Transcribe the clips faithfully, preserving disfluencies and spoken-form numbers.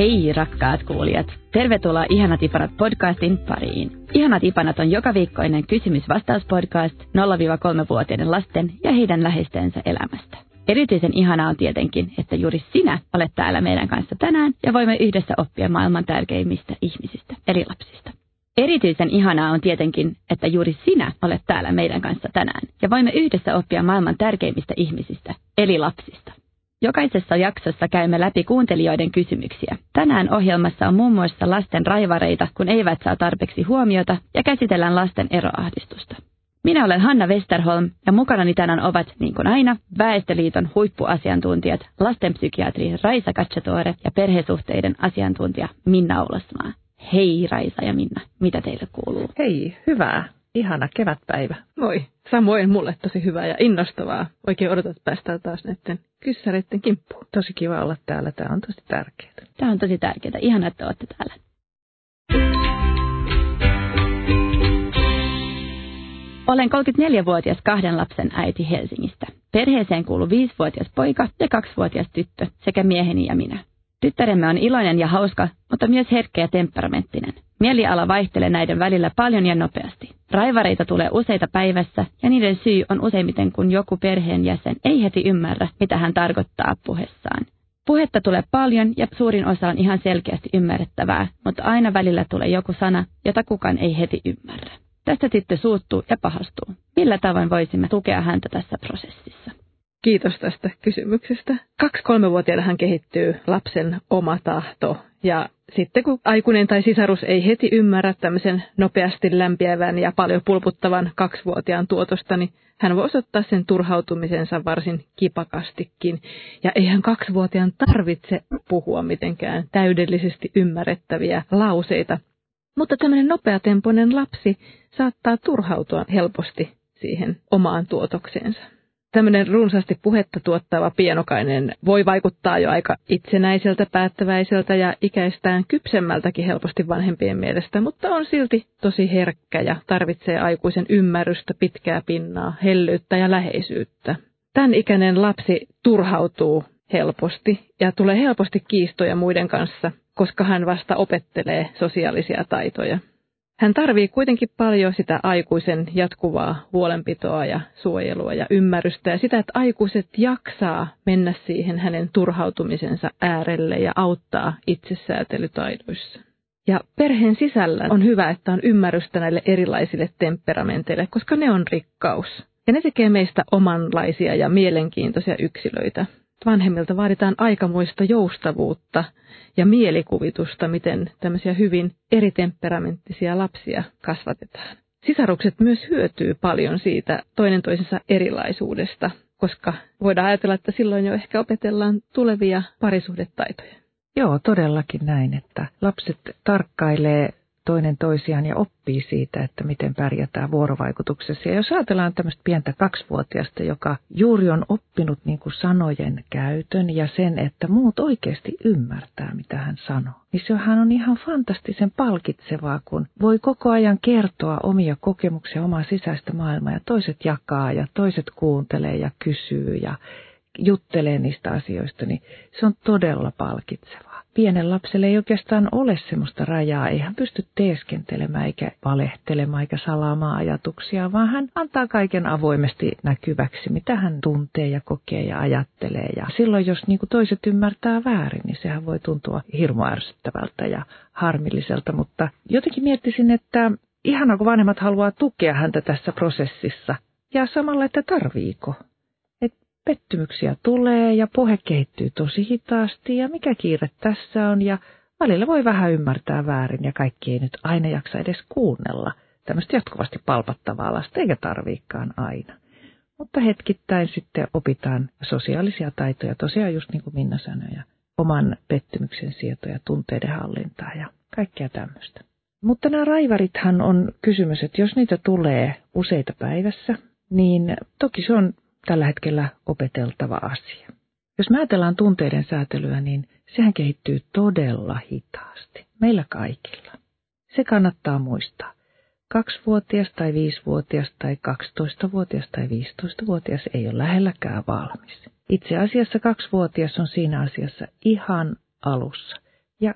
Hei rakkaat kuulijat! Tervetuloa Ihanat Ipanat podcastin pariin. Ihanat Ipanat on joka viikkoinen kysymys-vastauspodcast nolla-kolme-vuotiaiden lasten ja heidän läheistensä elämästä. Erityisen ihanaa on tietenkin, että juuri sinä olet täällä meidän kanssa tänään ja voimme yhdessä oppia maailman tärkeimmistä ihmisistä, eli lapsista. Erityisen ihanaa on tietenkin, että juuri sinä olet täällä meidän kanssa tänään ja voimme yhdessä oppia maailman tärkeimmistä ihmisistä, eli lapsista. Jokaisessa jaksossa käymme läpi kuuntelijoiden kysymyksiä. Tänään ohjelmassa on muun muassa lasten raivareita, kun eivät saa tarpeeksi huomiota, ja käsitellään lasten eroahdistusta. Minä olen Hanna Westerholm, ja mukanani tänään ovat, niin kuin aina, Väestöliiton huippuasiantuntijat, lastenpsykiatri Raisa Cacciatore ja perhesuhteiden asiantuntija Minna Oulasmaa. Hei Raisa ja Minna, mitä teille kuuluu? Hei, hyvää. Ihana kevätpäivä. Moi. Samoin mulle tosi hyvää ja innostavaa. Oikein odotat, että päästään taas näiden kyssäreiden kimppuun. Tosi kiva olla täällä. Tämä on tosi tärkeää. Tämä on tosi tärkeää. Ihana, että olette täällä. Olen kolmekymmentäneljävuotias kahden lapsen äiti Helsingistä. Perheeseen kuuluu viisivuotias poika ja kaksivuotias tyttö sekä mieheni ja minä. Tyttäremme on iloinen ja hauska, mutta myös herkkä ja temperamenttinen. Mieliala vaihtelee näiden välillä paljon ja nopeasti. Raivareita tulee useita päivässä ja niiden syy on useimmiten, kun joku perheenjäsen ei heti ymmärrä, mitä hän tarkoittaa puheessaan. Puhetta tulee paljon ja suurin osa on ihan selkeästi ymmärrettävää, mutta aina välillä tulee joku sana, jota kukaan ei heti ymmärrä. Tästä tyttö suuttuu ja pahastuu. Millä tavoin voisimme tukea häntä tässä prosessissa? Kiitos tästä kysymyksestä. Kaksi-kolmevuotiaana hän kehittyy lapsen oma tahto ja sitten kun aikuinen tai sisarus ei heti ymmärrä tämmöisen nopeasti lämpiävän ja paljon pulputtavan kaksivuotiaan tuotosta, niin hän voi osoittaa sen turhautumisensa varsin kipakastikin. Ja eihän kaksivuotiaan tarvitse puhua mitenkään täydellisesti ymmärrettäviä lauseita. Mutta tämmöinen nopeatempoinen lapsi saattaa turhautua helposti siihen omaan tuotokseensa. Tämmöinen runsaasti puhetta tuottava pienokainen voi vaikuttaa jo aika itsenäiseltä, päättäväiseltä ja ikäistään kypsemmältäkin helposti vanhempien mielestä, mutta on silti tosi herkkä ja tarvitsee aikuisen ymmärrystä, pitkää pinnaa, hellyyttä ja läheisyyttä. Tämän ikäinen lapsi turhautuu helposti ja tulee helposti kiistoja muiden kanssa, koska hän vasta opettelee sosiaalisia taitoja. Hän tarvitsee kuitenkin paljon sitä aikuisen jatkuvaa huolenpitoa ja suojelua ja ymmärrystä ja sitä, että aikuiset jaksaa mennä siihen hänen turhautumisensa äärelle ja auttaa itsesäätelytaidoissa. Ja perheen sisällä on hyvä, että on ymmärrystä näille erilaisille temperamenteille, koska ne on rikkaus. Ja ne tekee meistä omanlaisia ja mielenkiintoisia yksilöitä. Vanhemmilta vaaditaan aikamoista joustavuutta ja mielikuvitusta, miten tämmöisiä hyvin eritemperamenttisia lapsia kasvatetaan. Sisarukset myös hyötyy paljon siitä toinen toisensa erilaisuudesta, koska voidaan ajatella, että silloin jo ehkä opetellaan tulevia parisuhdetaitoja. Joo, todellakin näin, että lapset tarkkailee toinen toisiaan ja oppii siitä, että miten pärjätään vuorovaikutuksessa. Ja jos ajatellaan tämmöistä pientä kaksivuotiaasta, joka juuri on oppinut niin kuin sanojen käytön ja sen, että muut oikeasti ymmärtää, mitä hän sanoo, niin sehän on ihan fantastisen palkitsevaa, kun voi koko ajan kertoa omia kokemuksia, omaa sisäistä maailmaa ja toiset jakaa ja toiset kuuntelee ja kysyy ja juttelee niistä asioista, niin se on todella palkitsevaa. Pienen lapselle ei oikeastaan ole semmoista rajaa, ei hän pysty teeskentelemään eikä valehtelemaan eikä salaamaan ajatuksia, vaan hän antaa kaiken avoimesti näkyväksi, mitä hän tuntee ja kokee ja ajattelee. Ja silloin, jos niin kuin toiset ymmärtää väärin, niin sehän voi tuntua hirmu ärsyttävältä ja harmilliselta, mutta jotenkin miettisin, että ihanaa, kun vanhemmat haluaa tukea häntä tässä prosessissa ja samalla, että tarviiko. Pettymyksiä tulee ja puhe kehittyy tosi hitaasti ja mikä kiire tässä on ja välillä voi vähän ymmärtää väärin ja kaikki ei nyt aina jaksa edes kuunnella tämmöistä jatkuvasti palpattavaa lasta eikä tarviikaan aina. Mutta hetkittäin sitten opitaan sosiaalisia taitoja, tosiaan just niin kuin Minna sanoi, ja oman pettymyksen sietoja, tunteiden hallintaa ja kaikkea tämmöistä. Mutta nämä raivarithan on kysymys, että jos niitä tulee useita päivässä, niin toki se on tällä hetkellä opeteltava asia. Jos me ajatellaan tunteiden säätelyä, niin sehän kehittyy todella hitaasti. Meillä kaikilla. Se kannattaa muistaa. Kaksivuotias tai viisivuotias tai kaksitoistavuotias tai viisitoistavuotias ei ole lähelläkään valmis. Itse asiassa kaksivuotias on siinä asiassa ihan alussa. Ja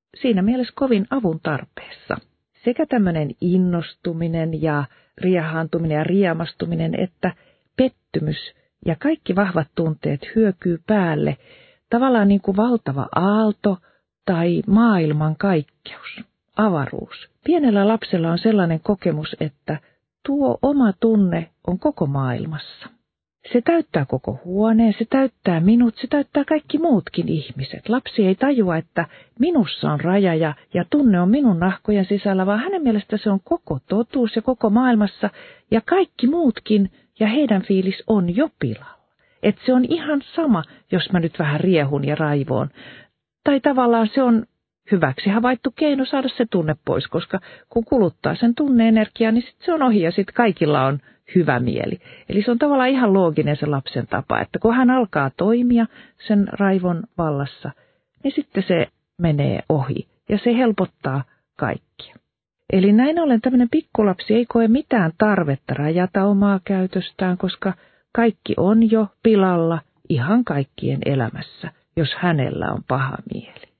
siinä mielessä kovin avun tarpeessa. Sekä tämmöinen innostuminen ja riehaantuminen ja riemastuminen, että pettymys ja kaikki vahvat tunteet hyökyy päälle, tavallaan niin kuin valtava aalto tai maailman kaikkeus, avaruus. Pienellä lapsella on sellainen kokemus, että tuo oma tunne on koko maailmassa. Se täyttää koko huoneen, se täyttää minut, se täyttää kaikki muutkin ihmiset. Lapsi ei tajua, että minussa on raja ja, ja tunne on minun nahkojen sisällä, vaan hänen mielestä se on koko totuus ja koko maailmassa ja kaikki muutkin ja heidän fiilis on jo pilalla. Että se on ihan sama, jos mä nyt vähän riehun ja raivoon. Tai tavallaan se on hyväksi havaittu keino saada se tunne pois, koska kun kuluttaa sen tunne-energiaa, niin sit se on ohi ja sitten kaikilla on hyvä mieli. Eli se on tavallaan ihan looginen se lapsen tapa, että kun hän alkaa toimia sen raivon vallassa, niin sitten se menee ohi ja se helpottaa kaikkia. Eli näin ollen tämmöinen pikkulapsi ei koe mitään tarvetta rajata omaa käytöstään, koska kaikki on jo pilalla ihan kaikkien elämässä, jos hänellä on paha mieli.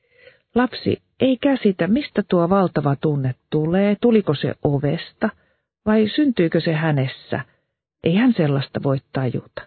Lapsi ei käsitä, mistä tuo valtava tunne tulee, tuliko se ovesta vai syntyykö se hänessä. Ei hän sellaista voi tajuta.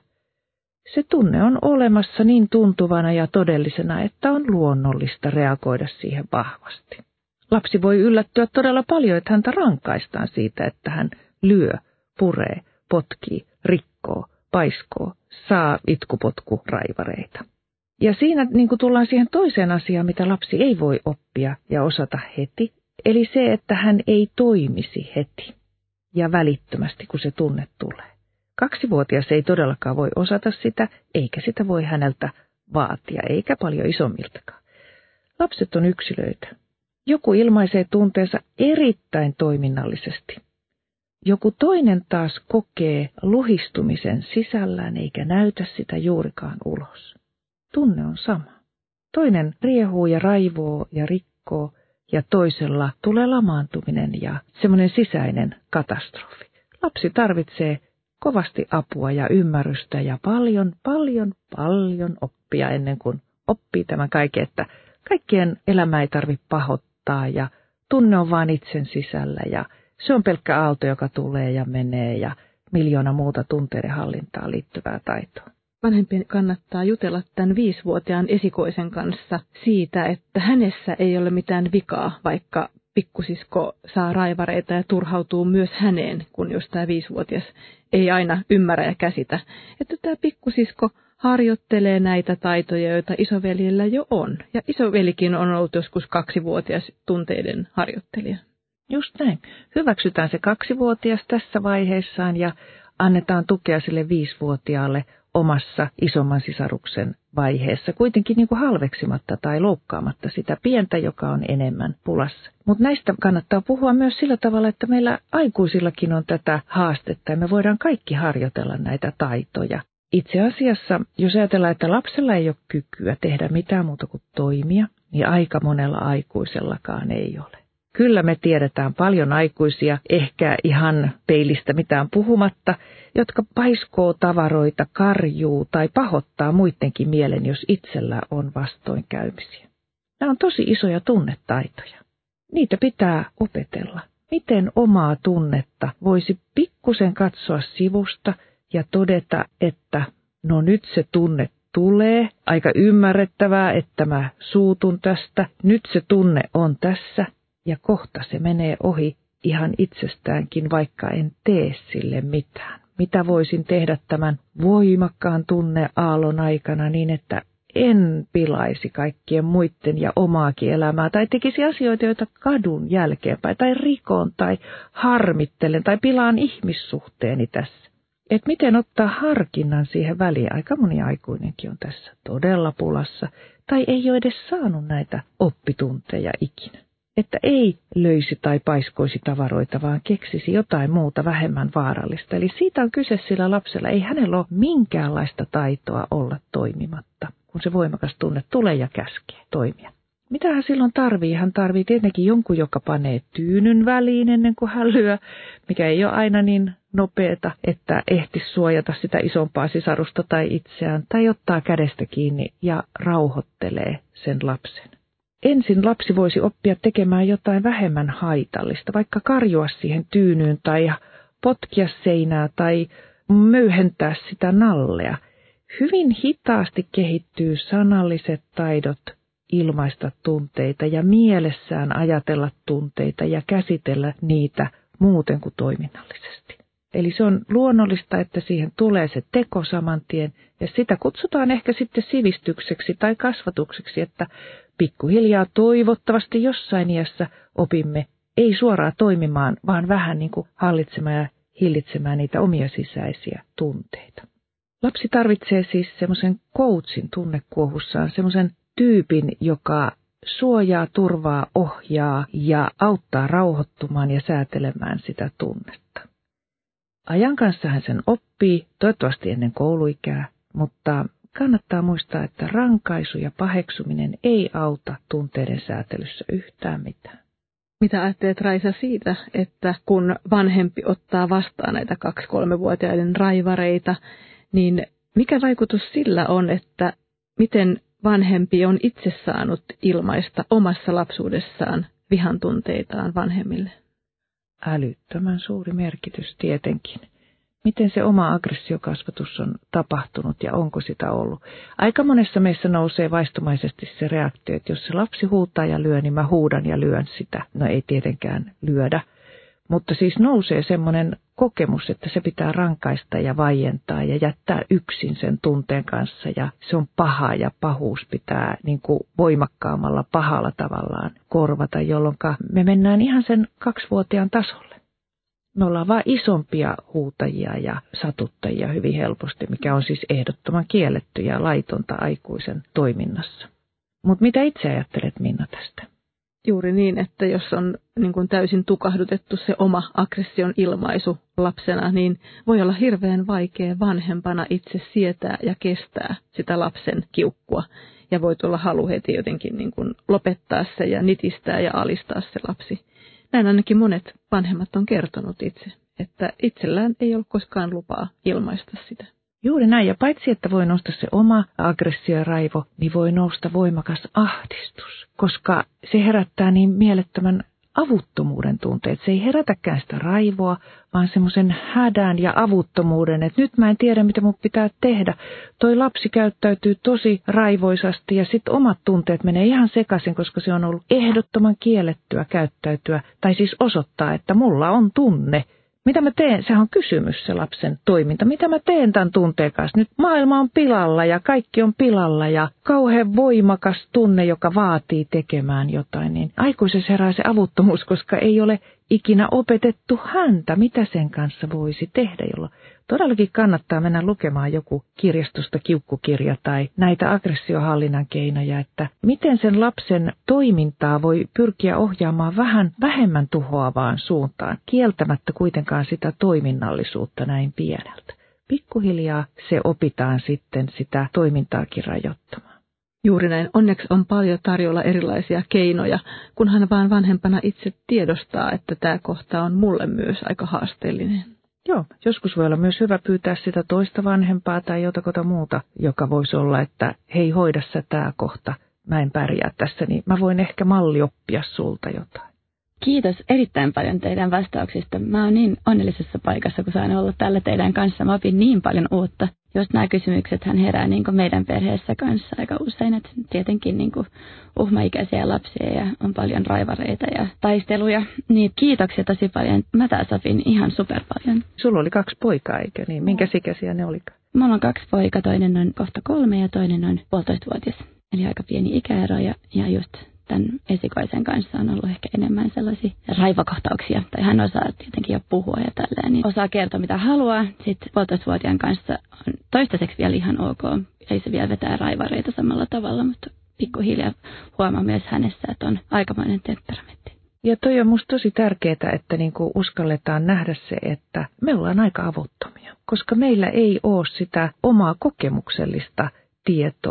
Se tunne on olemassa niin tuntuvana ja todellisena, että on luonnollista reagoida siihen vahvasti. Lapsi voi yllättyä todella paljon, että häntä rankaistaan siitä, että hän lyö, puree, potkii, rikkoo, paiskoo, saa itkupotkuraivareita. Ja siinä niin kuin tullaan siihen toiseen asiaan, mitä lapsi ei voi oppia ja osata heti, eli se, että hän ei toimisi heti ja välittömästi, kun se tunne tulee. Kaksivuotias ei todellakaan voi osata sitä, eikä sitä voi häneltä vaatia, eikä paljon isommiltakaan. Lapset on yksilöitä. Joku ilmaisee tunteensa erittäin toiminnallisesti. Joku toinen taas kokee luhistumisen sisällään eikä näytä sitä juurikaan ulos. Tunne on sama. Toinen riehuu ja raivoo ja rikkoo ja toisella tulee lamaantuminen ja semmoinen sisäinen katastrofi. Lapsi tarvitsee kovasti apua ja ymmärrystä ja paljon, paljon, paljon oppia ennen kuin oppii tämän kaiken, että kaikkien elämä ei tarvitse pahoittaa ja tunne on vain itsen sisällä ja se on pelkkä aalto, joka tulee ja menee ja miljoona muuta tunteiden hallintaan liittyvää taitoa. Vanhempien kannattaa jutella tämän viisivuotiaan esikoisen kanssa siitä, että hänessä ei ole mitään vikaa, vaikka pikkusisko saa raivareita ja turhautuu myös häneen, kun jos tämä viisivuotias ei aina ymmärrä ja käsitä. Että tämä pikkusisko harjoittelee näitä taitoja, joita isoveljellä jo on. Ja isovelikin on ollut joskus kaksivuotias tunteiden harjoittelija. Just näin. Hyväksytään se kaksivuotias tässä vaiheessaan ja annetaan tukea sille viisivuotiaalle omassa isomman sisaruksen vaiheessa, kuitenkin niin kuin halveksimatta tai loukkaamatta sitä pientä, joka on enemmän pulassa. Mutta näistä kannattaa puhua myös sillä tavalla, että meillä aikuisillakin on tätä haastetta ja me voidaan kaikki harjoitella näitä taitoja. Itse asiassa, jos ajatellaan, että lapsella ei ole kykyä tehdä mitään muuta kuin toimia, niin aika monella aikuisellakaan ei ole. Kyllä me tiedetään paljon aikuisia, ehkä ihan peilistä mitään puhumatta, jotka paiskoo tavaroita, karjuu tai pahoittaa muidenkin mielen, jos itsellä on vastoinkäymisiä. Nämä on tosi isoja tunnetaitoja. Niitä pitää opetella. Miten omaa tunnetta voisi pikkusen katsoa sivusta ja todeta, että no nyt se tunne tulee. Aika ymmärrettävää, että mä suutun tästä. Nyt se tunne on tässä. Ja kohta se menee ohi ihan itsestäänkin, vaikka en tee sille mitään. Mitä voisin tehdä tämän voimakkaan tunneaallon aikana niin, että en pilaisi kaikkien muiden ja omaakin elämää tai tekisi asioita, joita kadun jälkeenpäin tai rikon tai harmittelen tai pilaan ihmissuhteeni tässä. Et miten ottaa harkinnan siihen väliin. Aika moni aikuinenkin on tässä todella pulassa tai ei ole edes saanut näitä oppitunteja ikinä. Että ei löisi tai paiskoisi tavaroita, vaan keksisi jotain muuta vähemmän vaarallista. Eli siitä on kyse sillä lapsella. Ei hänellä ole minkäänlaista taitoa olla toimimatta, kun se voimakas tunne tulee ja käskee toimia. Mitä hän silloin tarvii? Hän tarvii tietenkin jonkun, joka panee tyynyn väliin ennen kuin hän lyö, mikä ei ole aina niin nopeata, että ehtisi suojata sitä isompaa sisarusta tai itseään, tai ottaa kädestä kiinni ja rauhoittelee sen lapsen. ensin lapsi voisi oppia tekemään jotain vähemmän haitallista, vaikka karjoa siihen tyynyyn tai potkia seinää tai möyhentää sitä nallea. Hyvin hitaasti kehittyy sanalliset taidot ilmaista tunteita ja mielessään ajatella tunteita ja käsitellä niitä muuten kuin toiminnallisesti. Eli se on luonnollista, että siihen tulee se teko saman tien ja sitä kutsutaan ehkä sitten sivistykseksi tai kasvatukseksi, että pikkuhiljaa toivottavasti jossain iässä opimme ei suoraan toimimaan, vaan vähän niin kuin hallitsemaan ja hillitsemään niitä omia sisäisiä tunteita. Lapsi tarvitsee siis semmoisen coachin tunnekuohussaan, semmoisen tyypin, joka suojaa, turvaa, ohjaa ja auttaa rauhoittumaan ja säätelemään sitä tunnetta. Ajan kanssa hän sen oppii, toivottavasti ennen kouluikää, mutta kannattaa muistaa, että rankaisu ja paheksuminen ei auta tunteiden säätelyssä yhtään mitään. Mitä ajattelet, Raisa, siitä, että kun vanhempi ottaa vastaan näitä kaksi-kolmevuotiaiden raivareita, niin mikä vaikutus sillä on, että miten vanhempi on itse saanut ilmaista omassa lapsuudessaan vihan tunteitaan vanhemmille? Älyttömän suuri merkitys tietenkin. Miten se oma aggressiokasvatus on tapahtunut ja onko sitä ollut? Aika monessa meissä nousee vaistomaisesti se reaktio, että jos se lapsi huutaa ja lyö, niin mä huudan ja lyön sitä. No ei tietenkään lyödä, mutta siis nousee semmoinen kokemus, että se pitää rankaista ja vaientaa ja jättää yksin sen tunteen kanssa ja se on paha ja pahuus pitää niin kuin voimakkaammalla pahalla tavallaan korvata, jolloin me mennään ihan sen kaksivuotiaan tasolle. Me ollaan vaan isompia huutajia ja satuttajia hyvin helposti, mikä on siis ehdottoman kielletty ja laitonta aikuisen toiminnassa. Mutta mitä itse ajattelet, Minna, tästä? Juuri niin, että jos on niin kuin täysin tukahdutettu se oma aggression ilmaisu lapsena, niin voi olla hirveän vaikea vanhempana itse sietää ja kestää sitä lapsen kiukkua. Ja voi tulla halu heti jotenkin niin kuin lopettaa se ja nitistää ja alistaa se lapsi. Näin ainakin monet vanhemmat on kertonut itse, että itsellään ei ole koskaan lupaa ilmaista sitä. Juuri näin, ja paitsi että voi nousta se oma aggressio ja raivo, niin voi nousta voimakas ahdistus, koska se herättää niin mielettömän avuttomuuden tunteet. Se ei herätäkään sitä raivoa, vaan semmoisen hädän ja avuttomuuden, että nyt mä en tiedä, mitä mun pitää tehdä. Toi lapsi käyttäytyy tosi raivoisasti ja sitten omat tunteet menee ihan sekaisin, koska se on ollut ehdottoman kiellettyä käyttäytyä, tai siis osoittaa, että mulla on tunne. Mitä mä teen? Sehän on kysymys, se lapsen toiminta. Mitä mä teen tämän tunteen kanssa? Nyt maailma on pilalla ja kaikki on pilalla ja kauhean voimakas tunne, joka vaatii tekemään jotain. Niin aikuisessa herää se avuttomuus, koska ei ole ikinä opetettu häntä, mitä sen kanssa voisi tehdä, jolloin todellakin kannattaa mennä lukemaan joku kirjastosta kiukkukirja tai näitä aggressiohallinnan keinoja, että miten sen lapsen toimintaa voi pyrkiä ohjaamaan vähän vähemmän tuhoavaan suuntaan, kieltämättä kuitenkaan sitä toiminnallisuutta näin pieneltä. Pikkuhiljaa se opitaan sitten sitä toimintaakin rajoittamaan. Juuri näin. Onneksi on paljon tarjolla erilaisia keinoja, kunhan vaan vanhempana itse tiedostaa, että tämä kohta on mulle myös aika haasteellinen. Joo, joskus voi olla myös hyvä pyytää sitä toista vanhempaa tai jotakota muuta, joka voisi olla, että hei, hoida sä tämä kohta, mä en pärjää tässä, niin mä voin ehkä mallioppia sulta jotain. Kiitos erittäin paljon teidän vastauksista. Mä oon niin onnellisessa paikassa, kun saan olla tällä teidän kanssa. Mä opin niin paljon uutta. Just nämä kysymyksethän herää niin kuin meidän perheessä kanssa aika usein, että tietenkin niin kuin uhmaikäisiä lapsia ja on paljon raivareita ja taisteluja. Niin kiitoksia tosi paljon. Mä taas opin ihan super paljon. Sulla oli kaksi poikaa, eikö niin? Minkä ikäisiä ne olikaan? Mulla on kaksi poikaa, toinen on kohta kolme ja toinen on puolitoistavuotias. Eli aika pieni ikäero ja, ja just tämän esikoisen kanssa on ollut ehkä enemmän sellaisia raivokohtauksia. Tai hän osaa tietenkin jo puhua ja tälleen, niin osaa kertoa mitä haluaa. Sitten puolitoistavuotiaan kanssa on toistaiseksi vielä ihan ok. Ei se vielä vetää raivareita samalla tavalla, mutta pikkuhiljaa huomaa myös hänessä, että on aikamoinen temperamentti. Ja toi on musta tosi tärkeää, että niinku uskalletaan nähdä se, että me ollaan aika avuttomia, koska meillä ei ole sitä omaa kokemuksellista tietoa.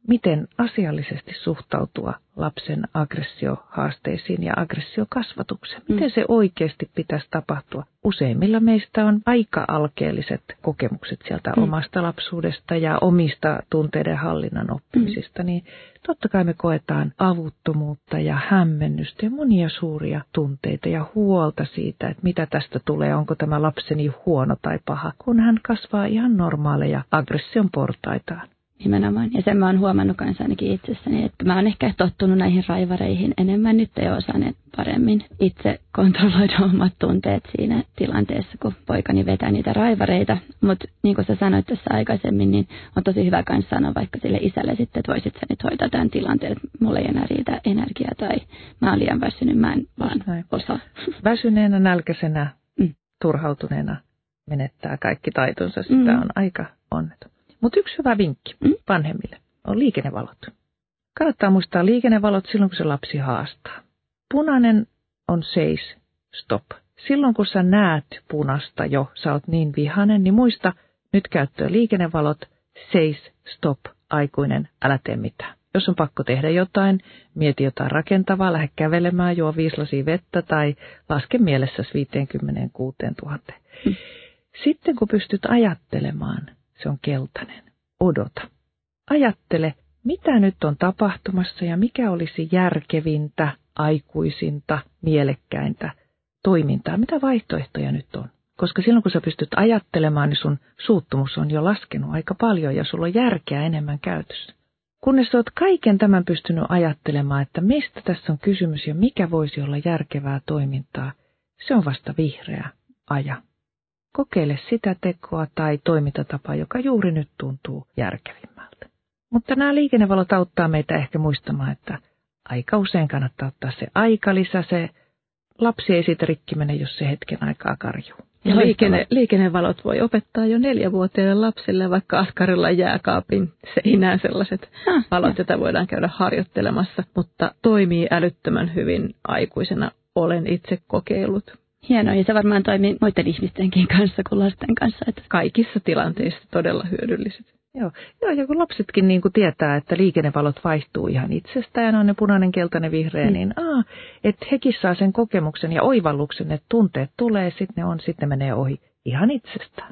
miten asiallisesti suhtautua lapsen aggressiohaasteisiin ja aggressiokasvatukseen. Miten se oikeasti pitäisi tapahtua? Useimmilla meistä on aika alkeelliset kokemukset sieltä mm. omasta lapsuudesta ja omista tunteiden hallinnan oppimisista. Mm. Niin totta kai me koetaan avuttomuutta ja hämmennystä ja monia suuria tunteita ja huolta siitä, että mitä tästä tulee, onko tämä lapseni huono tai paha, kun hän kasvaa ihan normaaleja aggression portaitaan. Nimenomaan. Ja sen mä oon huomannut kanssa ainakin itsessäni, että mä oon ehkä tottunut näihin raivareihin enemmän. Nyt ei osaan paremmin itse kontrolloida omat tunteet siinä tilanteessa, kun poikani vetää niitä raivareita. Mutta niin kuin sä sanoit tässä aikaisemmin, niin on tosi hyvä kanssa sanoa vaikka sille isälle sitten, että voisit sä nyt hoitaa tämän tilanteen, että mulla ei enää riitä energiaa tai mä oon liian väsynyt, mä en vaan osaa. Väsyneenä, nälkäisenä, mm. turhautuneena menettää kaikki taitonsa. Sitä mm. on aika onneton. Mutta yksi hyvä vinkki mm? vanhemmille on liikennevalot. Kannattaa muistaa liikennevalot silloin, kun se lapsi haastaa. Punainen on seis, stop. Silloin, kun sä näet punasta jo, sä oot niin vihainen, niin muista nyt käyttöön liikennevalot, seis, stop, aikuinen, älä tee mitään. Jos on pakko tehdä jotain, mieti jotain rakentavaa, lähde kävelemään, juo viisi lasia vettä tai laske mielessäsi viisikymmentäkuusi tuhatta. Mm. Sitten kun pystyt ajattelemaan, se on keltainen. Odota. Ajattele, mitä nyt on tapahtumassa ja mikä olisi järkevintä, aikuisinta, mielekkäintä toimintaa. Mitä vaihtoehtoja nyt on? Koska silloin kun sä pystyt ajattelemaan, niin sun suuttumus on jo laskenut aika paljon ja sulla on järkeä enemmän käytössä. Kunnes olet kaiken tämän pystynyt ajattelemaan, että mistä tässä on kysymys ja mikä voisi olla järkevää toimintaa, se on vasta vihreä aja. Kokeile sitä tekoa tai toimintatapaa, joka juuri nyt tuntuu järkevimmältä. Mutta nämä liikennevalot auttaa meitä ehkä muistamaan, että aika usein kannattaa ottaa se aikalisä. Se lapsi ei siitä rikki mene, jos se hetken aikaa karjuu. Ja liikenne, liikennevalot voi opettaa jo neljävuotiaille lapsille, vaikka askarilla jääkaapin seinään sellaiset ah, valot, joita voidaan käydä harjoittelemassa, mutta toimii älyttömän hyvin aikuisena. Olen itse kokeillut. Hienoa, ja se varmaan toimii muiden ihmistenkin kanssa kuin lasten kanssa. Että kaikissa tilanteissa todella hyödylliset. Joo, Joo ja kun lapsetkin niin kuin tietää, että liikennevalot vaihtuu ihan itsestään, on ne punainen, keltainen, vihreä, mm. niin aa, että hekin saa sen kokemuksen ja oivalluksen, että tunteet tulee, sitten ne on, sitten ne menee ohi ihan itsestään.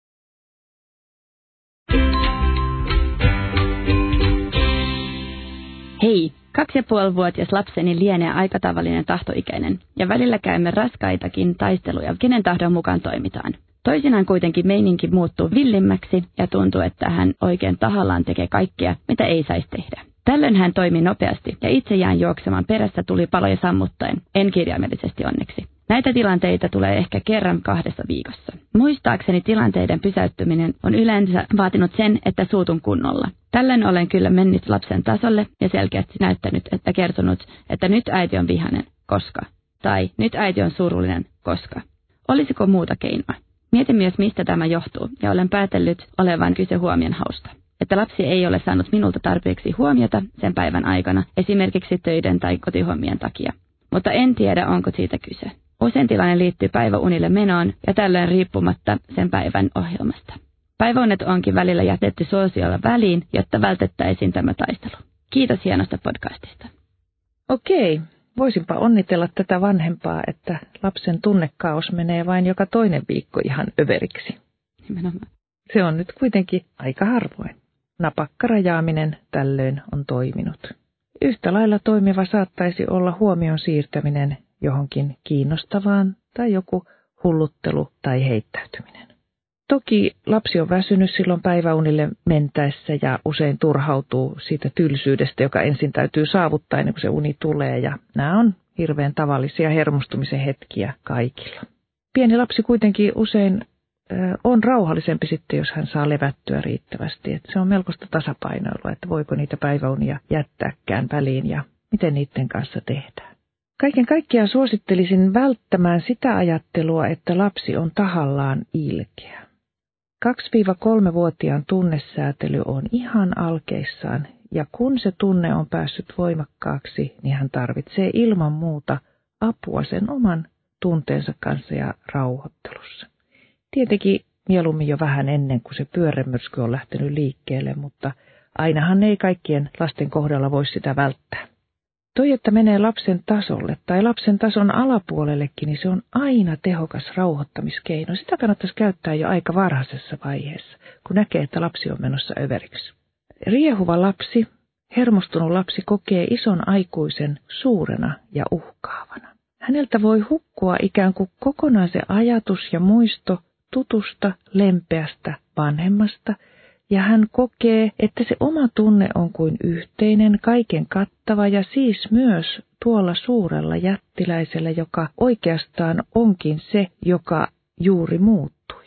Hei! Kaksi ja puolivuotias lapseni lienee aika tavallinen tahtoikäinen, ja välillä käymme raskaitakin taisteluja, kenen tahdon mukaan toimitaan. Toisinaan kuitenkin meininki muuttuu villimmäksi ja tuntuu, että hän oikein tahallaan tekee kaikkea, mitä ei saisi tehdä. Tällöin hän toimii nopeasti ja itse jään juoksemaan perässä tulipaloja sammuttaen, en kirjaimellisesti onneksi. Näitä tilanteita tulee ehkä kerran kahdessa viikossa. Muistaakseni tilanteiden pysäyttäminen on yleensä vaatinut sen, että suutun kunnolla. Tällöin olen kyllä mennyt lapsen tasolle ja selkeästi näyttänyt, että kertonut, että nyt äiti on vihainen, koska. Tai nyt äiti on surullinen, koska. Olisiko muuta keinoa? Mietin myös, mistä tämä johtuu, ja olen päätellyt olevan kyse huomion hausta. Että lapsi ei ole saanut minulta tarpeeksi huomiota sen päivän aikana, esimerkiksi töiden tai kotihommien takia. Mutta en tiedä, onko siitä kyse. Usein tilanne liittyy päiväunille menoon ja tällöin riippumatta sen päivän ohjelmasta. Päiväunet onkin välillä jätetty suosiolla väliin, jotta vältettäisiin tämä taistelu. Kiitos hienosta podcastista. Okei, voisinpa onnitella tätä vanhempaa, että lapsen tunnekaos menee vain joka toinen viikko ihan överiksi. Nimenomaan. Se on nyt kuitenkin aika harvoin. Napakka rajaaminen tällöin on toiminut. Yhtä lailla toimiva saattaisi olla huomion siirtäminen johonkin kiinnostavaan tai joku hulluttelu tai heittäytyminen. Toki lapsi on väsynyt silloin päiväunille mentäessä ja usein turhautuu siitä tylsyydestä, joka ensin täytyy saavuttaa ennen kuin se uni tulee. Ja nämä on hirveän tavallisia hermostumisen hetkiä kaikilla. Pieni lapsi kuitenkin usein ö, on rauhallisempi sitten, jos hän saa levättyä riittävästi. Et se on melkoista tasapainoilua, että voiko niitä päiväunia jättääkään väliin ja miten niiden kanssa tehdään. Kaiken kaikkiaan suosittelisin välttämään sitä ajattelua, että lapsi on tahallaan ilkeä. kaksi-kolme-vuotiaan tunnesäätely on ihan alkeissaan, ja kun se tunne on päässyt voimakkaaksi, niin hän tarvitsee ilman muuta apua sen oman tunteensa kanssa ja rauhoittelussa. Tietenkin mieluummin jo vähän ennen kuin se pyörremyrsky on lähtenyt liikkeelle, mutta ainahan ei kaikkien lasten kohdalla voi sitä välttää. Toi, että menee lapsen tasolle tai lapsen tason alapuolellekin, niin se on aina tehokas rauhoittamiskeino. Sitä kannattaisi käyttää jo aika varhaisessa vaiheessa, kun näkee, että lapsi on menossa överiksi. Riehuva lapsi, hermostunut lapsi kokee ison aikuisen suurena ja uhkaavana. Häneltä voi hukkua ikään kuin kokonaan se ajatus ja muisto tutusta, lempeästä vanhemmasta, ja hän kokee, että se oma tunne on kuin yhteinen, kaiken kattava ja siis myös tuolla suurella jättiläisellä, joka oikeastaan onkin se, joka juuri muuttui.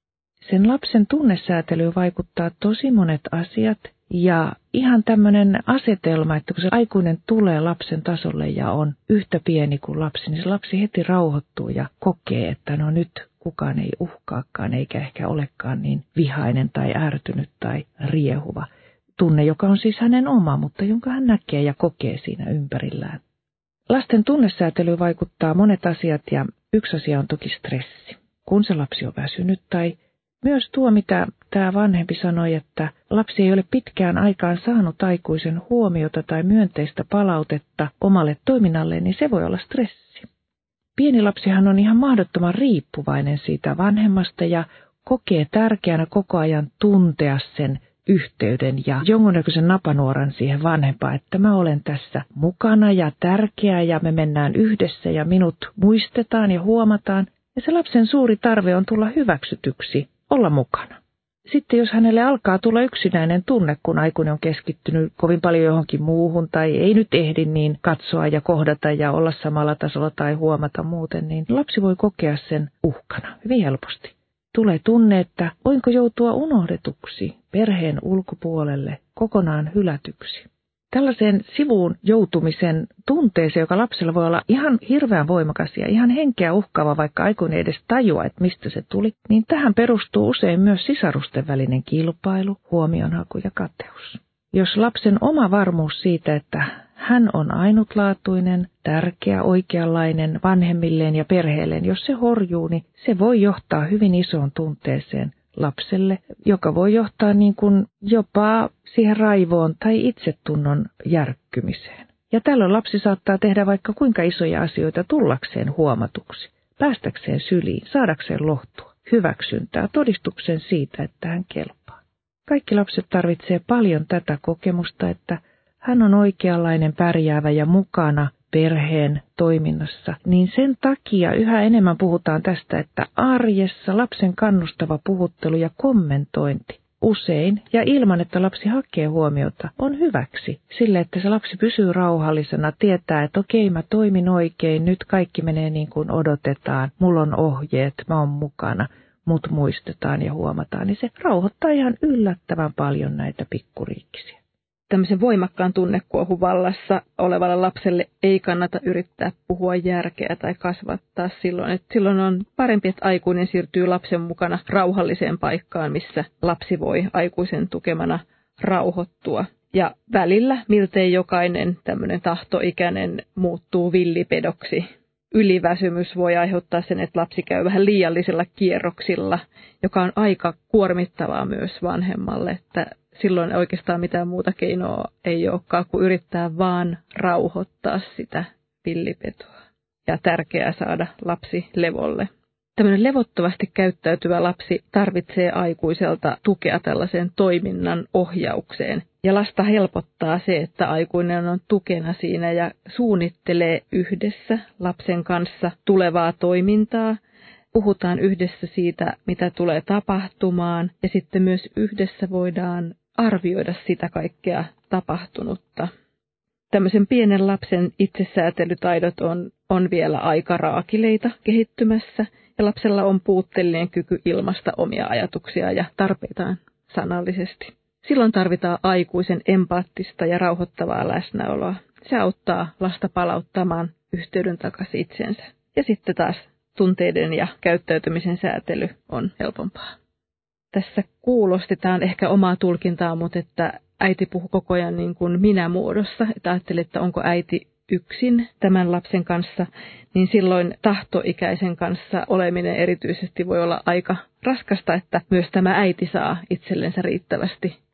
Sen lapsen tunnesäätelyyn vaikuttaa tosi monet asiat ja ihan tämmöinen asetelma, että kun se aikuinen tulee lapsen tasolle ja on yhtä pieni kuin lapsi, niin se lapsi heti rauhoittuu ja kokee, että no nyt kukaan ei uhkaakaan eikä ehkä olekaan niin vihainen tai ärtynyt tai riehuva. Tunne, joka on siis hänen oma, mutta jonka hän näkee ja kokee siinä ympärillään. Lasten tunnesäätelyyn vaikuttaa monet asiat ja yksi asia on toki stressi. Kun se lapsi on väsynyt tai myös tuo, mitä tämä vanhempi sanoi, että lapsi ei ole pitkään aikaan saanut aikuisen huomiota tai myönteistä palautetta omalle toiminnalleen, niin se voi olla stressi. Pieni lapsihan on ihan mahdottoman riippuvainen siitä vanhemmasta ja kokee tärkeänä koko ajan tuntea sen yhteyden ja jonkunnäköisen napanuoran siihen vanhempaan, että mä olen tässä mukana ja tärkeä ja me mennään yhdessä ja minut muistetaan ja huomataan. Ja se lapsen suuri tarve on tulla hyväksytyksi, olla mukana. Sitten jos hänelle alkaa tulla yksinäinen tunne, kun aikuinen on keskittynyt kovin paljon johonkin muuhun tai ei nyt ehdi niin katsoa ja kohdata ja olla samalla tasolla tai huomata muuten, niin lapsi voi kokea sen uhkana hyvin helposti. Tulee tunne, että voinko joutua unohdetuksi, perheen ulkopuolelle, kokonaan hylätyksi. Tällaiseen sivuun joutumisen tunteeseen, joka lapsella voi olla ihan hirveän voimakas ja ihan henkeä uhkaava, vaikka aikuinen ei edes tajua, että mistä se tuli, niin tähän perustuu usein myös sisarusten välinen kilpailu, huomionhaku ja kateus. Jos lapsen oma varmuus siitä, että hän on ainutlaatuinen, tärkeä, oikeanlainen vanhemmilleen ja perheelleen, jos se horjuu, niin se voi johtaa hyvin isoon tunteeseen lapselle, joka voi johtaa niin kuin jopa siihen raivoon tai itsetunnon järkkymiseen. Ja tällöin lapsi saattaa tehdä vaikka kuinka isoja asioita tullakseen huomatuksi, päästäkseen syliin, saadakseen lohtua, hyväksyntää, todistuksen siitä, että hän kelpaa. Kaikki lapset tarvitsee paljon tätä kokemusta, että hän on oikeanlainen, pärjäävä ja mukana perheen toiminnassa, niin sen takia yhä enemmän puhutaan tästä, että arjessa lapsen kannustava puhuttelu ja kommentointi usein ja ilman, että lapsi hakee huomiota, on hyväksi sille, että se lapsi pysyy rauhallisena, tietää, että okei, mä toimin oikein, nyt kaikki menee niin kuin odotetaan, mulla on ohjeet, mä oon mukana, mut muistetaan ja huomataan, niin se rauhoittaa ihan yllättävän paljon näitä pikkuriikkisiä. Tämmöisen voimakkaan tunnekuohun vallassa olevalle lapselle ei kannata yrittää puhua järkeä tai kasvattaa silloin. Että silloin on parempi, että aikuinen siirtyy lapsen mukana rauhalliseen paikkaan, missä lapsi voi aikuisen tukemana rauhoittua. Ja välillä miltei jokainen tämmöinen tahtoikäinen muuttuu villipedoksi. Yliväsymys voi aiheuttaa sen, että lapsi käy vähän liiallisilla kierroksilla, joka on aika kuormittavaa myös vanhemmalle, että silloin oikeastaan mitään muuta keinoa ei olekaan kuin yrittää vaan rauhoittaa sitä villipetoa. Ja tärkeää saada lapsi levolle. Tämmöinen levottomasti käyttäytyvä lapsi tarvitsee aikuiselta tukea tällaiseen toiminnan ohjaukseen. Ja lasta helpottaa se, että aikuinen on tukena siinä ja suunnittelee yhdessä lapsen kanssa tulevaa toimintaa. Puhutaan yhdessä siitä, mitä tulee tapahtumaan ja sitten myös yhdessä voidaan arvioida sitä kaikkea tapahtunutta. Tämmöisen pienen lapsen itsesäätelytaidot on, on vielä aika raakileita kehittymässä ja lapsella on puutteellinen kyky ilmaista omia ajatuksia ja tarpeitaan sanallisesti. Silloin tarvitaan aikuisen empaattista ja rauhoittavaa läsnäoloa. Se auttaa lasta palauttamaan yhteyden takaisin itsensä. Ja sitten taas tunteiden ja käyttäytymisen säätely on helpompaa. Tässä kuulostetaan ehkä omaa tulkintaa, mutta että äiti puhuu koko ajan niin kuin minä-muodossa. Että ajattelee, että onko äiti yksin tämän lapsen kanssa, niin silloin tahtoikäisen kanssa oleminen erityisesti voi olla aika raskasta, että myös tämä äiti saa itsellensä riittävästi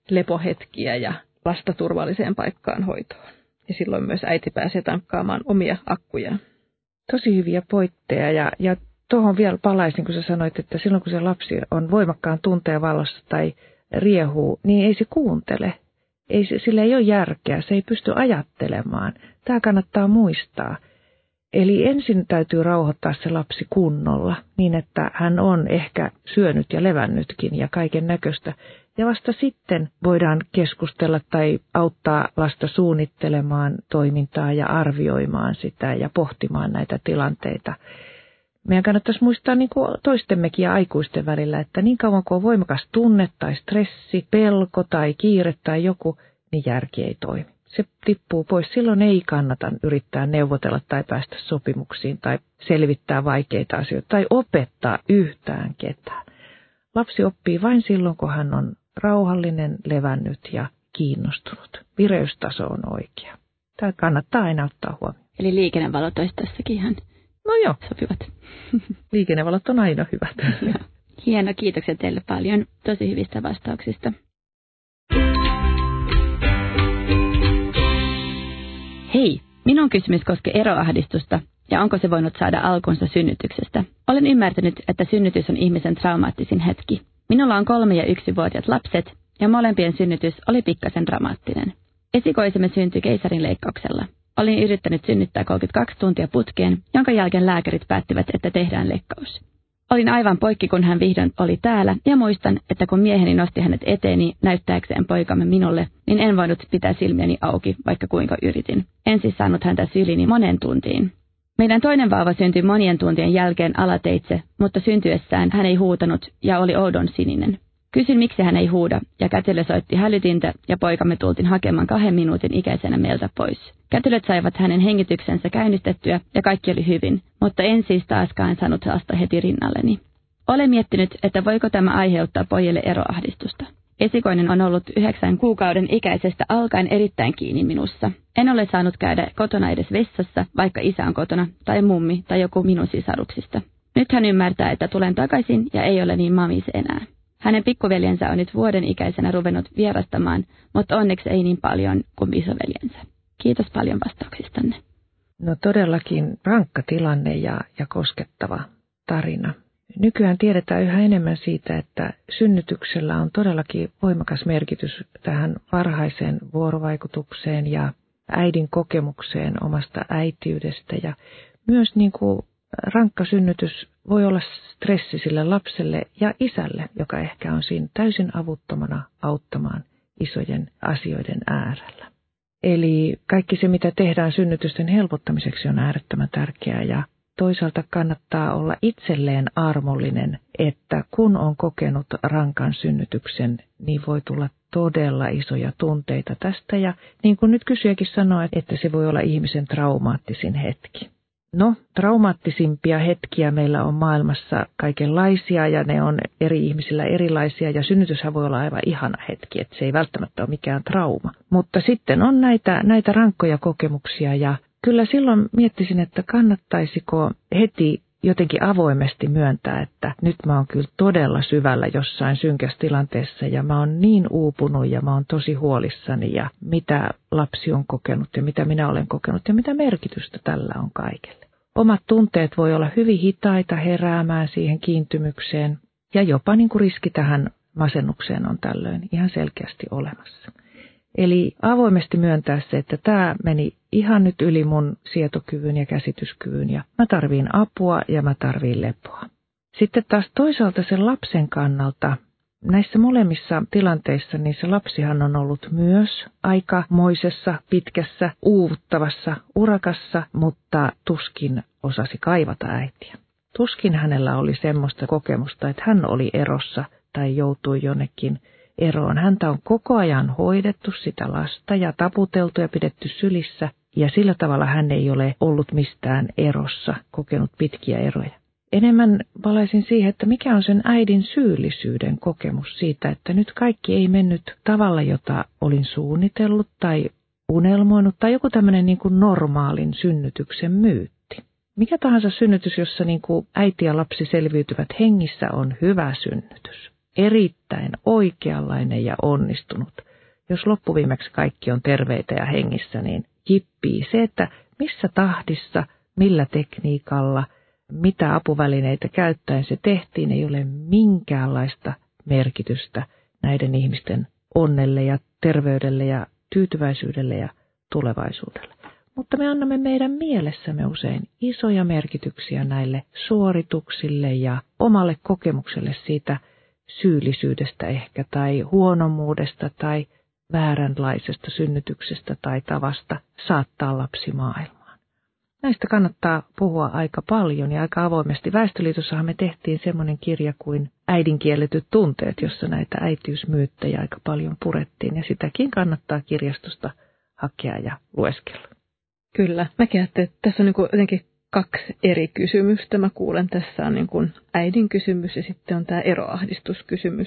lepohetkiä ja lasta turvalliseen paikkaan hoitoon. Ja silloin myös äiti pääsee tankkaamaan omia akkujaan. Tosi hyviä pointteja ja, ja tuohon vielä palaisin, kun sä sanoit, että silloin kun se lapsi on voimakkaan tunteen vallassa tai riehuu, niin ei se kuuntele. Ei, sillä ei ole järkeä, se ei pysty ajattelemaan. Tämä kannattaa muistaa. Eli ensin täytyy rauhoittaa se lapsi kunnolla niin, että hän on ehkä syönyt ja levännytkin ja kaiken näköistä. Ja vasta sitten voidaan keskustella tai auttaa lasta suunnittelemaan toimintaa ja arvioimaan sitä ja pohtimaan näitä tilanteita. Meidän kannattaisi muistaa niin kuin toistemmekin ja aikuisten välillä, että niin kauan kuin on voimakas tunne tai stressi, pelko tai kiire tai joku, niin järki ei toimi. Se tippuu pois. Silloin ei kannata yrittää neuvotella tai päästä sopimuksiin tai selvittää vaikeita asioita tai opettaa yhtään ketään. Lapsi oppii vain silloin, kun hän on rauhallinen, levännyt ja kiinnostunut. Vireystaso on oikea. Tämä kannattaa aina ottaa huomioon. Eli liikennevalot olisi tässäkin ihan no joo. sopivat. Liikennevalot on aina hyvät. Hieno, kiitoksia teille paljon tosi hyvistä vastauksista. Hei, minun kysymys koskee eroahdistusta ja onko se voinut saada alkunsa synnytyksestä. Olen ymmärtänyt, että synnytys on ihmisen traumaattisin hetki. Minulla on kolme- ja yksivuotiaat lapset ja molempien synnytys oli pikkasen dramaattinen. Esikoisemme syntyi keisarinleikkauksella. Olin yrittänyt synnyttää kolmekymmentäkaksi tuntia putkeen, jonka jälkeen lääkärit päättivät, että tehdään leikkaus. Olin aivan poikki, kun hän vihdoin oli täällä, ja muistan, että kun mieheni nosti hänet eteeni näyttääkseen poikamme minulle, niin en voinut pitää silmiäni auki, vaikka kuinka yritin. En siis saanut häntä syliini monen tuntiin. Meidän toinen vauva syntyi monien tuntien jälkeen alateitse, mutta syntyessään hän ei huutanut ja oli oudon sininen. Kysyin, miksi hän ei huuda, ja kätilö soitti hälytintä, ja poikamme tultiin hakemaan kahden minuutin ikäisenä meiltä pois. Kätilöt saivat hänen hengityksensä käynnistettyä, ja kaikki oli hyvin, mutta en siis taaskaan saanut lasta heti rinnalleni. Olen miettinyt, että voiko tämä aiheuttaa pojille eroahdistusta. Esikoinen on ollut yhdeksän kuukauden ikäisestä alkaen erittäin kiinni minussa. En ole saanut käydä kotona edes vessassa, vaikka isä on kotona, tai mummi, tai joku minun sisaruksista. Nyt hän ymmärtää, että tulen takaisin, ja ei ole niin mamis enää. Hänen pikkuveljensä on nyt vuoden ikäisenä ruvennut vierastamaan, mutta onneksi ei niin paljon kuin isoveljensä. Kiitos paljon vastauksistanne. No todellakin rankka tilanne ja, ja koskettava tarina. Nykyään tiedetään yhä enemmän siitä, että synnytyksellä on todellakin voimakas merkitys tähän varhaiseen vuorovaikutukseen ja äidin kokemukseen omasta äitiydestä. Ja myös niin kuin rankka synnytys voi olla stressi sille lapselle ja isälle, joka ehkä on siinä täysin avuttomana auttamaan isojen asioiden äärellä. Eli kaikki se, mitä tehdään synnytysten helpottamiseksi, on äärettömän tärkeää ja toisaalta kannattaa olla itselleen armollinen, että kun on kokenut rankan synnytyksen, niin voi tulla todella isoja tunteita tästä ja niin kuin nyt kysyjäkin sanoi, että se voi olla ihmisen traumaattisin hetki. No, traumaattisimpia hetkiä meillä on maailmassa kaikenlaisia ja ne on eri ihmisillä erilaisia ja synnytyshän voi olla aivan ihana hetki, että se ei välttämättä ole mikään trauma. Mutta sitten on näitä, näitä rankkoja kokemuksia ja kyllä silloin miettisin, että kannattaisiko heti jotenkin avoimesti myöntää, että nyt mä oon kyllä todella syvällä jossain synkässä tilanteessa ja mä oon niin uupunut ja mä oon tosi huolissani ja mitä lapsi on kokenut ja mitä minä olen kokenut ja mitä merkitystä tällä on kaikelle. Omat tunteet voi olla hyvin hitaita heräämään siihen kiintymykseen ja jopa niin kuin riski tähän masennukseen on tällöin ihan selkeästi olemassa. Eli avoimesti myöntää se, että tämä meni ihan nyt yli mun sietokyvyn ja käsityskyvyn ja mä tarviin apua ja mä tarviin lepoa. Sitten taas toisaalta sen lapsen kannalta näissä molemmissa tilanteissa niin se lapsihan on ollut myös aikamoisessa, pitkässä, uuvuttavassa urakassa, mutta tuskin osasi kaivata äitiä. Tuskin hänellä oli semmoista kokemusta, että hän oli erossa tai joutui jonnekin eroon. Häntä on koko ajan hoidettu sitä lasta ja taputeltu ja pidetty sylissä ja sillä tavalla hän ei ole ollut mistään erossa, kokenut pitkiä eroja. Enemmän palaisin siihen, että mikä on sen äidin syyllisyyden kokemus siitä, että nyt kaikki ei mennyt tavalla, jota olin suunnitellut tai unelmoinut tai joku tämmöinen niin kuin normaalin synnytyksen myytti. Mikä tahansa synnytys, jossa niin kuin äiti ja lapsi selviytyvät hengissä, on hyvä synnytys. erittäin oikeanlainen ja onnistunut. Jos loppuviimeksi kaikki on terveitä ja hengissä, niin jippii. Se, että missä tahdissa, millä tekniikalla, mitä apuvälineitä käyttäen se tehtiin, ei ole minkäänlaista merkitystä näiden ihmisten onnelle ja terveydelle ja tyytyväisyydelle ja tulevaisuudelle. Mutta me annamme meidän mielessämme usein isoja merkityksiä näille suorituksille ja omalle kokemukselle siitä syyllisyydestä ehkä tai huonomuudesta tai vääränlaisesta synnytyksestä tai tavasta saattaa lapsi maailmaan. Näistä kannattaa puhua aika paljon ja aika avoimesti. Väestöliitossahan me tehtiin semmoinen kirja kuin Äidinkielletyt tunteet, jossa näitä äitiysmyyttejä aika paljon purettiin ja sitäkin kannattaa kirjastosta hakea ja lueskella. Kyllä. Mäkin ajattelin, että tässä on niin kuin jotenkin kaksi eri kysymystä. Mä kuulen, tässä on niin kuin äidin kysymys ja sitten on tämä eroahdistuskysymys.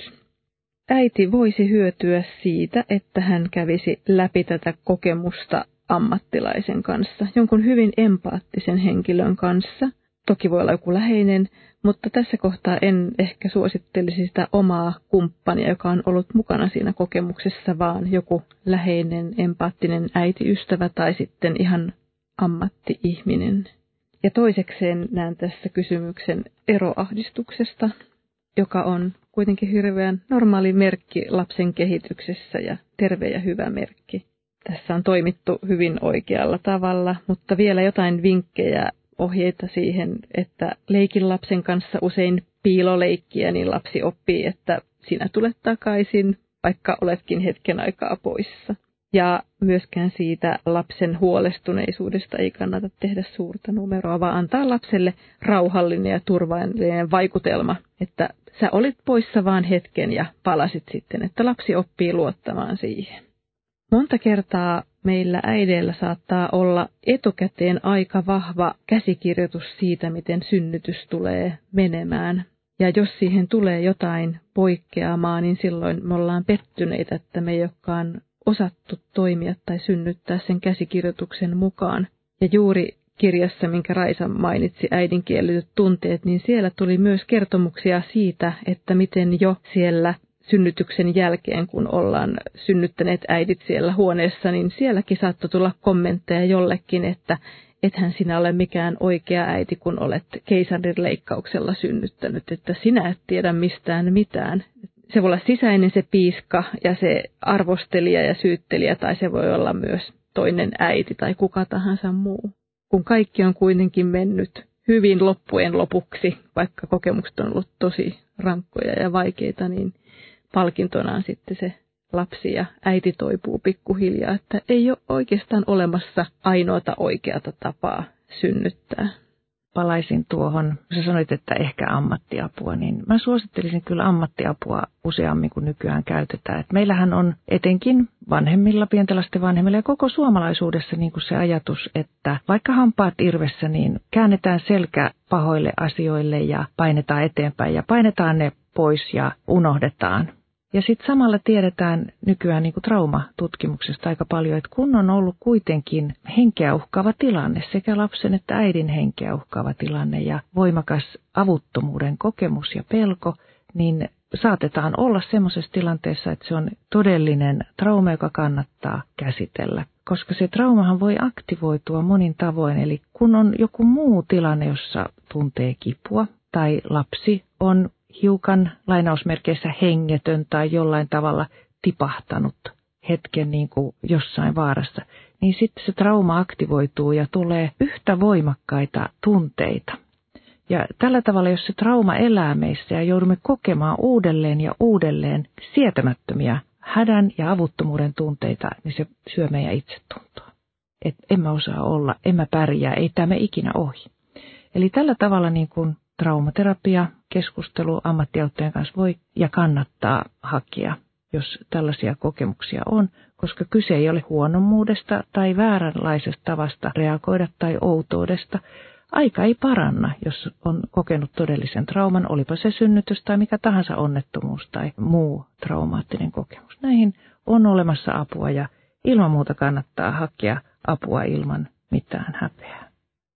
Äiti voisi hyötyä siitä, että hän kävisi läpi tätä kokemusta ammattilaisen kanssa, jonkun hyvin empaattisen henkilön kanssa. Toki voi olla joku läheinen, mutta tässä kohtaa en ehkä suosittelisi sitä omaa kumppania, joka on ollut mukana siinä kokemuksessa, vaan joku läheinen, empaattinen äitiystävä tai sitten ihan ammatti-ihminen. Ja toisekseen näen tässä kysymyksen eroahdistuksesta, joka on kuitenkin hirveän normaali merkki lapsen kehityksessä ja terve ja hyvä merkki. Tässä on toimittu hyvin oikealla tavalla, mutta vielä jotain vinkkejä, ohjeita siihen, että leikin lapsen kanssa usein piiloleikkiä, niin lapsi oppii, että sinä tulet takaisin, vaikka oletkin hetken aikaa poissa. Ja myöskään siitä lapsen huolestuneisuudesta ei kannata tehdä suurta numeroa, vaan antaa lapselle rauhallinen ja turvallinen vaikutelma, että sä olit poissa vaan hetken ja palasit sitten, että lapsi oppii luottamaan siihen. Monta kertaa meillä äideillä saattaa olla etukäteen aika vahva käsikirjoitus siitä, miten synnytys tulee menemään. Ja jos siihen tulee jotain poikkeamaa, niin silloin me ollaan pettyneitä, että me ei olekaan osattu toimia tai synnyttää sen käsikirjoituksen mukaan. Ja juuri kirjassa, minkä Raisa mainitsi, Äidinkielletyt tunteet, niin siellä tuli myös kertomuksia siitä, että miten jo siellä synnytyksen jälkeen, kun ollaan synnyttäneet äidit siellä huoneessa, niin sielläkin saattoi tulla kommentteja jollekin, että ethän sinä ole mikään oikea äiti, kun olet keisarin leikkauksella synnyttänyt, että sinä et tiedä mistään mitään. Se voi olla sisäinen se piiska ja se arvostelija ja syyttelijä, tai se voi olla myös toinen äiti tai kuka tahansa muu. Kun kaikki on kuitenkin mennyt hyvin loppujen lopuksi, vaikka kokemukset on ollut tosi rankkoja ja vaikeita, niin palkintona on sitten se lapsi ja äiti toipuu pikkuhiljaa, että ei ole oikeastaan olemassa ainoata oikeata tapaa synnyttää. Palaisin tuohon, sä sanoit, että ehkä ammattiapua, niin mä suosittelisin kyllä ammattiapua useammin kuin nykyään käytetään. Et meillähän on etenkin vanhemmilla, pienten lasten vanhemmilla ja koko suomalaisuudessa niin kuin se ajatus, että vaikka hampaat irvessä, niin käännetään selkä pahoille asioille ja painetaan eteenpäin ja painetaan ne pois ja unohdetaan. Ja sitten samalla tiedetään nykyään niin kuin traumatutkimuksesta aika paljon, että kun on ollut kuitenkin henkeä uhkaava tilanne, sekä lapsen että äidin henkeä uhkaava tilanne ja voimakas avuttomuuden kokemus ja pelko, niin saatetaan olla semmoisessa tilanteessa, että se on todellinen trauma, joka kannattaa käsitellä. Koska se traumahan voi aktivoitua monin tavoin, eli kun on joku muu tilanne, jossa tuntee kipua tai lapsi on hiukan lainausmerkeissä hengetön tai jollain tavalla tipahtanut hetken niin kuin jossain vaarassa, niin sitten se trauma aktivoituu ja tulee yhtä voimakkaita tunteita. Ja tällä tavalla, jos se trauma elää meissä ja joudumme kokemaan uudelleen ja uudelleen sietämättömiä hädän ja avuttomuuden tunteita, niin se syö meidän itsetuntoa. Että en mä osaa olla, en mä pärjää, ei tämä ikinä ohi. Eli tällä tavalla niin kuin traumaterapia, keskustelu ammattiauttajan kanssa voi ja kannattaa hakea, jos tällaisia kokemuksia on, koska kyse ei ole huonommuudesta tai vääränlaisesta tavasta reagoida tai outoudesta. Aika ei paranna, jos on kokenut todellisen trauman, olipa se synnytys tai mikä tahansa onnettomuus tai muu traumaattinen kokemus. Näihin on olemassa apua ja ilman muuta kannattaa hakea apua ilman mitään häpeää.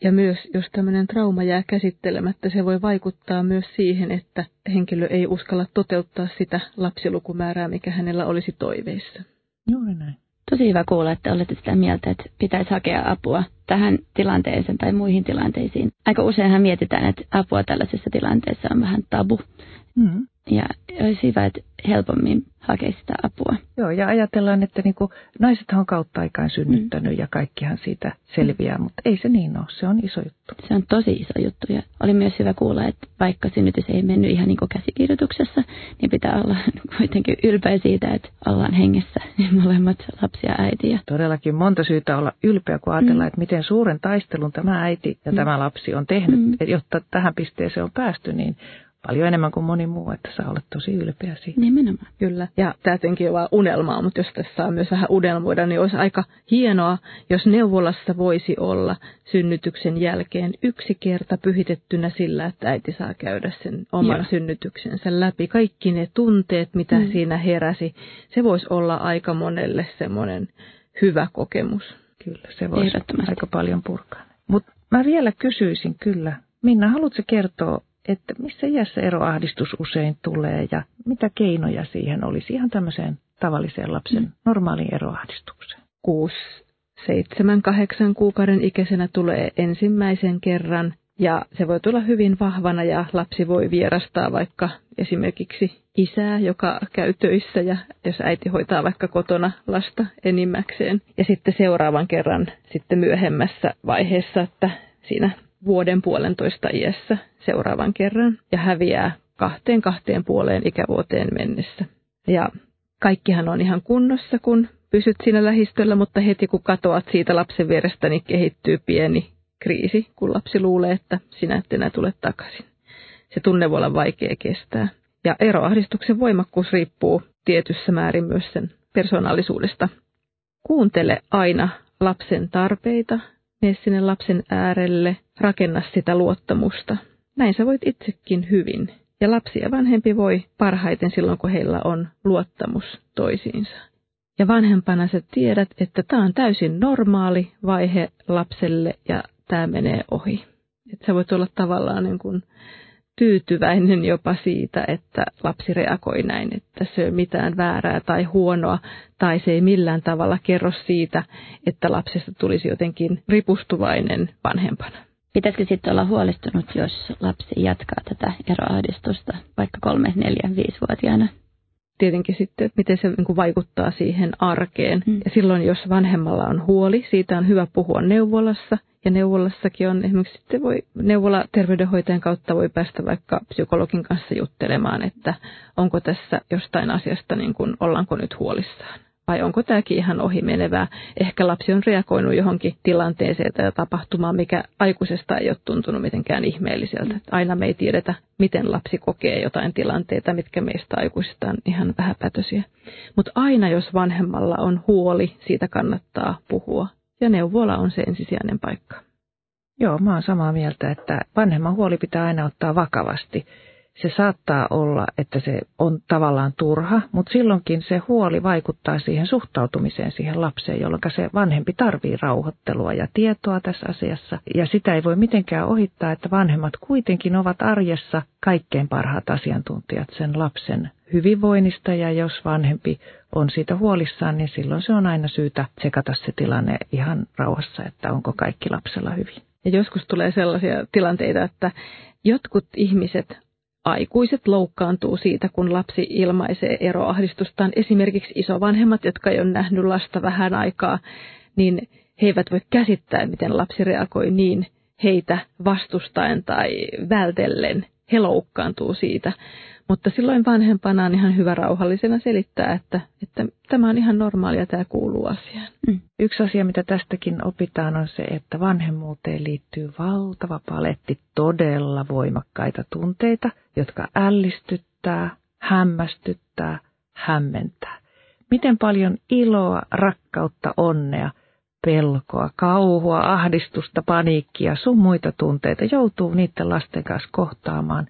Ja myös, jos tämmöinen trauma jää käsittelemättä, se voi vaikuttaa myös siihen, että henkilö ei uskalla toteuttaa sitä lapsilukumäärää, mikä hänellä olisi toiveissa. Juuri näin. Tosi hyvä kuulla, että olette sitä mieltä, että pitäisi hakea apua tähän tilanteeseen tai muihin tilanteisiin. Aika useinhan mietitään, että apua tällaisessa tilanteessa on vähän tabu. Mm. Ja olisi hyvä, että helpommin hakea sitä apua. Joo, ja ajatellaan, että niin kuin, naisethan on kautta aikaan synnyttänyt mm. ja kaikkihan siitä selviää, mm. mutta ei se niin ole. Se on iso juttu. Se on tosi iso juttu ja oli myös hyvä kuulla, että vaikka synnytys ei mennyt ihan niin kuin käsikirjoituksessa, niin pitää olla kuitenkin ylpeä siitä, että ollaan hengessä molemmat lapsi ja äiti. Ja... Todellakin monta syytä olla ylpeä, kun ajatellaan, mm. että miten suuren taistelun tämä äiti ja mm. tämä lapsi on tehnyt, mm. jotta tähän pisteeseen on päästy, niin paljon enemmän kuin moni muu, että saa olla tosi ylpeä siitä. Nimenomaan. Kyllä. Ja tämä tietenkin on vaan unelmaa, mutta jos tässä saa myös vähän unelmoida, niin olisi aika hienoa, jos neuvolassa voisi olla synnytyksen jälkeen yksi kerta pyhitettynä sillä, että äiti saa käydä sen oman Joo. synnytyksensä läpi. Kaikki ne tunteet, mitä mm. siinä heräsi, se voisi olla aika monelle semmoinen hyvä kokemus. Kyllä, se voisi aika paljon purkaa. Mutta mä vielä kysyisin kyllä. Minna, haluatko kertoa, että missä iässä eroahdistus usein tulee ja mitä keinoja siihen olisi ihan tämmöiseen tavalliseen lapsen mm. normaaliin eroahdistukseen? Kuusi, seitsemän, kahdeksan kuukauden ikäisenä tulee ensimmäisen kerran ja se voi tulla hyvin vahvana ja lapsi voi vierastaa vaikka esimerkiksi isää, joka käy töissä ja jos äiti hoitaa vaikka kotona lasta enimmäkseen. Ja sitten seuraavan kerran sitten myöhemmässä vaiheessa, että siinä vuoden puolentoista iässä seuraavan kerran ja häviää kahteen kahteen puoleen ikävuoteen mennessä. Ja kaikkihan on ihan kunnossa, kun pysyt siinä lähistöllä, mutta heti kun katoat siitä lapsen vierestä, niin kehittyy pieni kriisi, kun lapsi luulee, että sinä et enää tule takaisin. Se tunne voi olla vaikea kestää. Ja eroahdistuksen voimakkuus riippuu tietyssä määrin myös sen persoonallisuudesta. Kuuntele aina lapsen tarpeita. Mene sinne lapsen äärelle, rakenna sitä luottamusta. Näin sä voit itsekin hyvin. Ja lapsi ja vanhempi voi parhaiten silloin, kun heillä on luottamus toisiinsa. Ja vanhempana sä tiedät, että tämä on täysin normaali vaihe lapselle ja tämä menee ohi. Että sä voit olla tavallaan niin kuin tyytyväinen jopa siitä, että lapsi reagoi näin, että se ei ole mitään väärää tai huonoa, tai se ei millään tavalla kerro siitä, että lapsesta tulisi jotenkin ripustuvainen vanhempana. Pitäisikö sitten olla huolestunut, jos lapsi jatkaa tätä eroahdistusta vaikka kolme, neljä, viisivuotiaana? Tietenkin sitten, että miten se niin kuin vaikuttaa siihen arkeen. Hmm. Ja silloin, jos vanhemmalla on huoli, siitä on hyvä puhua neuvolassa. Ja neuvolassakin on esimerkiksi sitten voi, neuvola terveydenhoitajan kautta voi päästä vaikka psykologin kanssa juttelemaan, että onko tässä jostain asiasta, niin kuin, ollaanko nyt huolissaan. Vai onko tämäkin ihan ohimenevää? Ehkä lapsi on reagoinut johonkin tilanteeseen tai tapahtumaan, mikä aikuisesta ei ole tuntunut mitenkään ihmeelliseltä. Aina me ei tiedetä, miten lapsi kokee jotain tilanteita, mitkä meistä aikuisista on ihan vähäpätöisiä. Mutta aina jos vanhemmalla on huoli, siitä kannattaa puhua. Ja neuvola on se ensisijainen paikka. Joo, mä oon samaa mieltä, että vanhemman huoli pitää aina ottaa vakavasti. Se saattaa olla, että se on tavallaan turha, mutta silloinkin se huoli vaikuttaa siihen suhtautumiseen siihen lapseen, jolloin se vanhempi tarvitsee rauhoittelua ja tietoa tässä asiassa. Ja sitä ei voi mitenkään ohittaa, että vanhemmat kuitenkin ovat arjessa kaikkein parhaat asiantuntijat sen lapsen hyvinvoinnista. Ja jos vanhempi on siitä huolissaan, niin silloin se on aina syytä tsekata se tilanne ihan rauhassa, että onko kaikki lapsella hyvin. Ja joskus tulee sellaisia tilanteita, että jotkut ihmiset, aikuiset loukkaantuu siitä, kun lapsi ilmaisee eroahdistustaan. Esimerkiksi isovanhemmat, jotka ei ole nähnyt lasta vähän aikaa, niin he eivät voi käsittää, miten lapsi reagoi niin heitä vastustaen tai vältellen. He loukkaantuu siitä. Mutta silloin vanhempana on ihan hyvä rauhallisena selittää, että, että tämä on ihan normaalia, tämä kuuluu asiaan. Mm. Yksi asia, mitä tästäkin opitaan, on se, että vanhemmuuteen liittyy valtava paletti todella voimakkaita tunteita, jotka ällistyttää, hämmästyttää, hämmentää. Miten paljon iloa, rakkautta, onnea, pelkoa, kauhua, ahdistusta, paniikkia, sun muita tunteita joutuu niiden lasten kanssa kohtaamaan.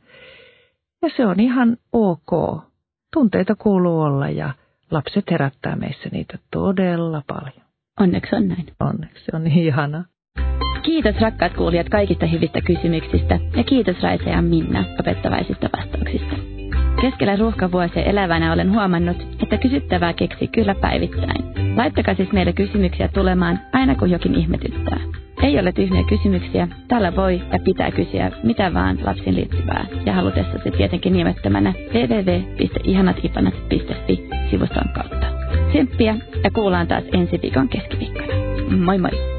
Ja se on ihan ok. Tunteita kuuluu olla ja lapset herättää meissä niitä todella paljon. Onneksi on näin. Onneksi, se on niin ihanaa. Kiitos rakkaat kuulijat kaikista hyvistä kysymyksistä ja kiitos Raisa ja Minna opettavaisista vastauksista. Keskellä ruuhkavuosia elävänä olen huomannut, että kysyttävää keksi kyllä päivittäin. Laittakaa siis meille kysymyksiä tulemaan aina kun jokin ihmetyttää. Ei ole tyhmiä kysymyksiä, täällä voi ja pitää kysyä mitä vaan lapsiin liittyvää ja halutessa se tietenkin nimettömänä double-u double-u double-u piste ihanatipanat piste fi sivuston kautta. Tsemppiä ja kuullaan taas ensi viikon keskiviikkona. Moi moi!